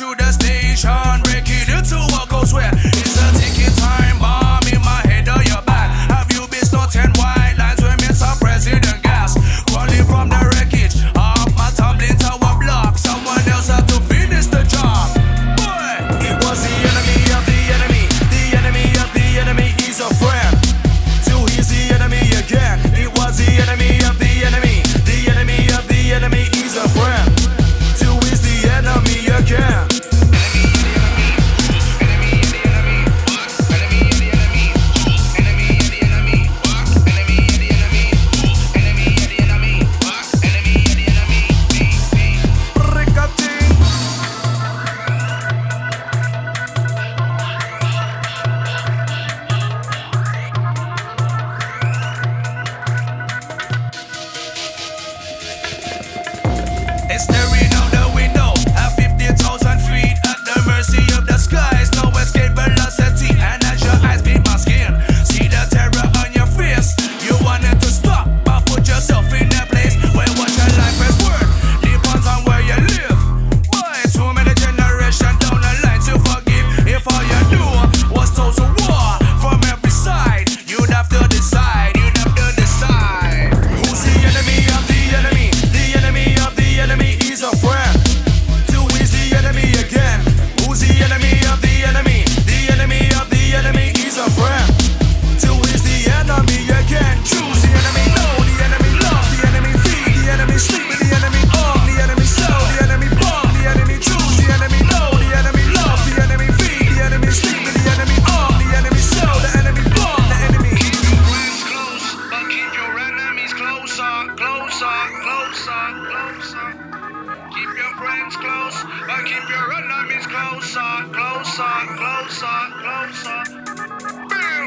through the station, breaking into what goes where. It's a ticking time bomb in my head or your back. Have you been snorting white lines with Mr. President gas? Crawling from the wreckage of my tumbling tower block. Someone else had to finish the job. Boy, it was the enemy of the enemy. The enemy of the enemy is a friend. Till he's the enemy again. It was the enemy of the enemy. The enemy of the enemy is a friend. Till he's the enemy again. It's staring out the window at 50,000 feet at the mercy of the skies. No escape velocity, and as your eyes beat my skin, see the terror on your face. You wanted to stop, but put yourself in a place where what your life is worth depends on where you live. Boy, too many generations down the line to forgive. If all you do was total war from every side, you'd have to decide. You'd have to decide who's the enemy of the enemy. The enemy of the enemy is a friend. Till he's the enemy again. Who's the enemy of the enemy? The enemy of the enemy is a friend. Till he's the enemy again. Choose the enemy, know the enemy, love the enemy, feed the enemy, sleep with the enemy, arm the enemy, sell the enemy, bomb the enemy, choose the enemy, know the enemy, love the enemy, feed the enemy, sleep with the enemy, arm the enemy, sell the enemy, bomb the enemy. Keep your friends close, but keep your enemies closer, closer, closer, closer. Keep your friends close, but keep your enemies closer, closer, closer, closer. Boom.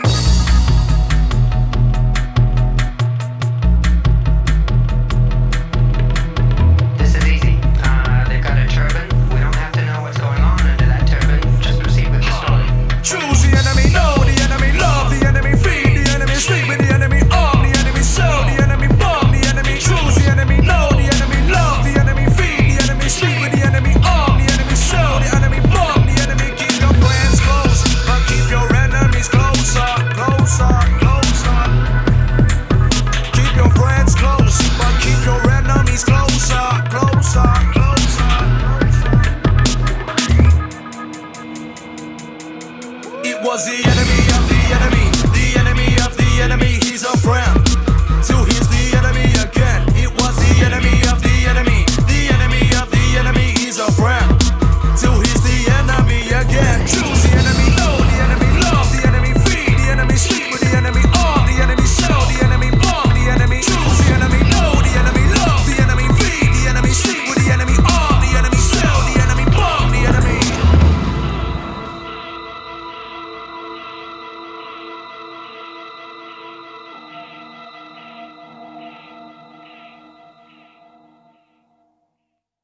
This is easy. They've got a turban. We don't have to know what's going on under that turban. Just proceed with the story. Choose the enemy, know the enemy, love the enemy, feed the enemy, sleep with the enemy, arm the enemy, sell the enemy, bomb the enemy, choose the enemy, know the enemy, love the enemy, feed the enemy, sleep with the enemy, arm the enemy, sell the enemy, bomb the enemy. Keep your plans close, but keep your enemies closer, closer, closer. Keep your friends close, but keep your enemies closer, closer, closer. It was the enemy